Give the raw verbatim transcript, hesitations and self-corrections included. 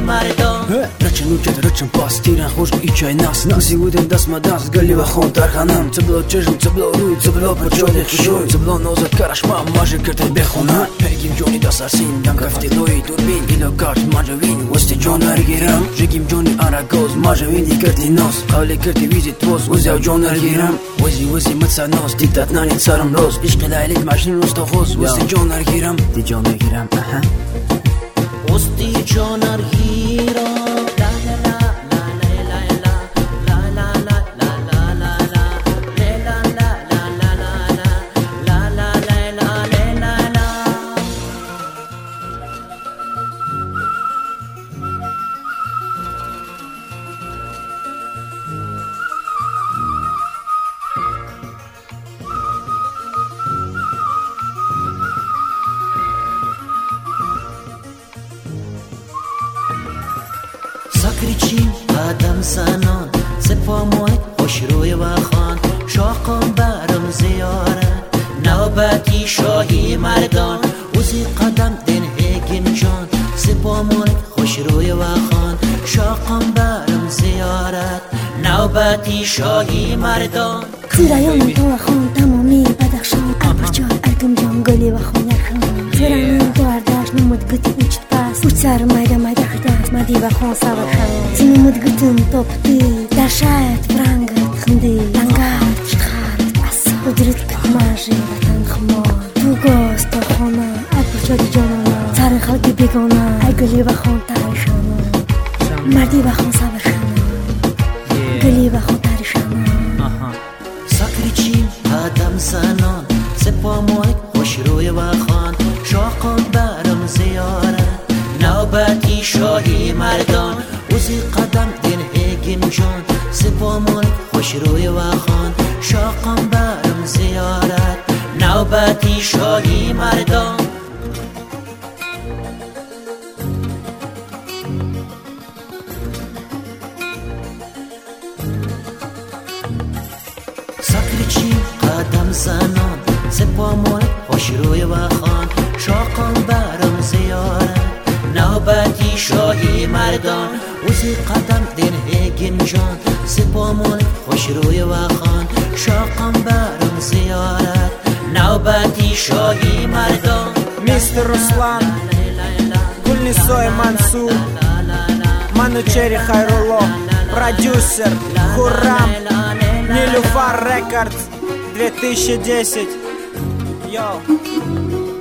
مردان رچن وکت رچن پاس تیرن خوش ایچای ناس ناسی بودن دست ما دست گلی و خون ترخانم تبلا چشم تبلا روی تبلا پچولی خشوی تبلا نوزد کرش ما ماجه کرده بخونم پیگیم جونی دست ارسین دم کفتی لوی دوربین ایلو کارت ماجوین وستی جون ارگیرم جگیم جونی آراگوز ماجوینی کردی ناس قولی کردی ویزی توز وزی و جون ارگیرم وزی وزی متسا ناس دیدت نانی سرم روز عشق لیلیت مجنون روز تا خوز وستی جون ارگیرم دی جون ارگیرم اها وستی جون ارگیرم ساکریچیم آدم زنان سپاموی خوش روی و خان شاقم برم زیارت نوبتی شاهی مردان وزی قدم دن هگین جان سپاموی خوش روی و خان شاقم برم زیارت نوبتی شاهی مردان زیرایان تو خان تمامی بدخشان البرجان ارگم جان گلی و خان یخان زیرایان تو ارداش نمود گتی ایچت پاس اوچ سر مایده مایده خداش مدی و خان ساور خان زنمود گتن توپتی در شاید برانگت خندی لنگات شخارت اصا قدرت کتماجی وطن خمار تو گوست تو خانه البرجان جانانا سر خلقی بیگانا ای گلی و خان تایشانا مردی و خان ساور خان گلی و خان تایشانا ساکریچیم آدم زنان سپاموی خوش روی و خان شاقم برم زیارت نوبتی شاهی مردان وزی قدم دن هگین جان سپاموی خوش روی و خان شاقم برم زیارت نوبتی شاهی مردان ساکریچیم قدم زنان سپاموی خوش روی و خان شاقم برم زیارت نوبتی شاهی مردان وزی قدم دن هگین جان سپاموی خوش روی و خان شاقم برم زیارت نوبتی شاهی مردان مستر Руслан Гульнисой Мансур Манучери Хайрулло продюсер Хуррам Нилюфар Рекордс две тысячи десять. Йоу.